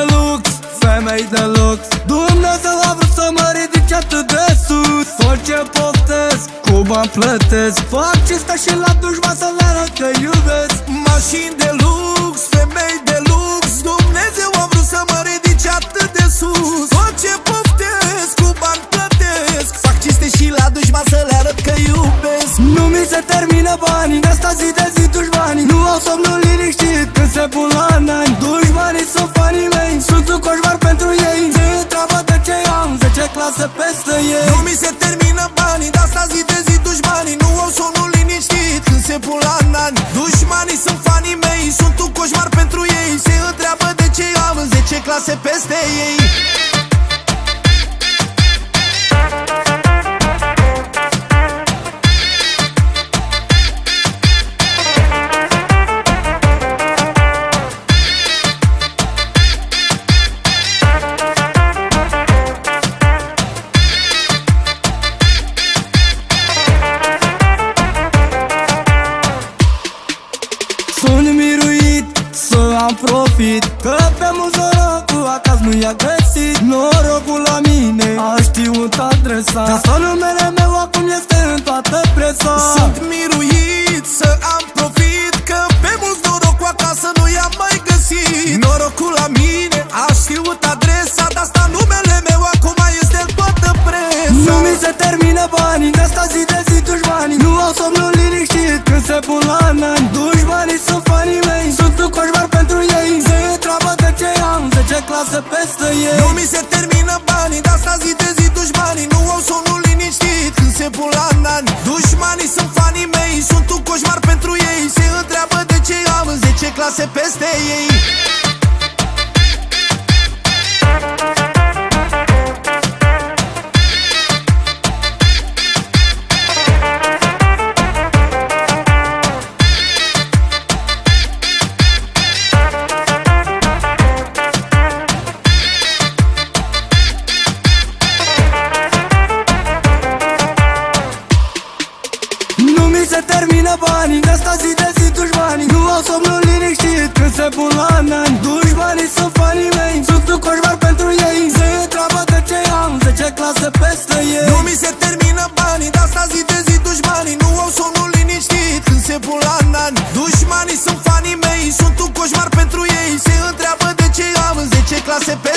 de lux, femei de lux. Dumnezeu a vrut să mă ridice atât de sus. Tot ce poftesc, cu bani plătesc. Fac cinsta și la dușman să le arăt că iubesc. Mașini de lux, femei de lux. Dumnezeu a vrut să mă ridice atât de sus. Tot ce poftesc, cu bani plătesc. Fac cinste și la dușman să le arăt că iubesc. Nu mi se termină banii, de asta zi de zi dușmanii nu au somnul liniștit când se pun la nani. Dușmanii sunt fanii mei, sunt un coșmar pentru ei. Se întreabă de ce am 10 clase peste ei. Nu mi se termină banii, de asta zi de zi dușmanii nu au somnul liniștit când se pun la nani. Dușmanii sunt fanii mei, sunt un coșmar pentru ei. Se întreabă de ce am 10 clase peste ei. Sunt miruit să am profit, că pe mult norocul acasă nu i-a găsit. Norocul la mine a știut adresa, de asta numele meu acum este în toată presa. Sunt miruit să am profit, că pe mult norocul acasă nu i-am mai găsit. Norocul la mine a știut adresa, de asta numele meu acum este în toată presa. Nu mi se termină banii, de asta zi de zi dușmanii nu au somnul liniștit când se pun la nani. Dușmanii sunt fanii mei, sunt un coșmar pentru ei. Se întreabă de ce am 10 clase peste ei. Nu mi se termină banii, de asta zi de zi dușmanii nu au somnul liniștit când se pun la nani. Dușmanii sunt fanii mei, sunt un coșmar pentru ei. Se întreabă de ce am 10 clase peste ei. Nu mi se termină banii, de asta zi de zi dușmanii nu au somnul liniștit când se pun la nani. Dușmanii sunt fanii mei, sunt un coșmar pentru ei. Se întreabă de ce am 10 clase peste ei. Nu mi se termină banii, de asta zi de zi dușmanii nu au somnul liniștit când se pun la nani. Dușmanii sunt fanii mei, sunt un coșmar pentru ei. Se întreabă de ce am 10 clase peste ei.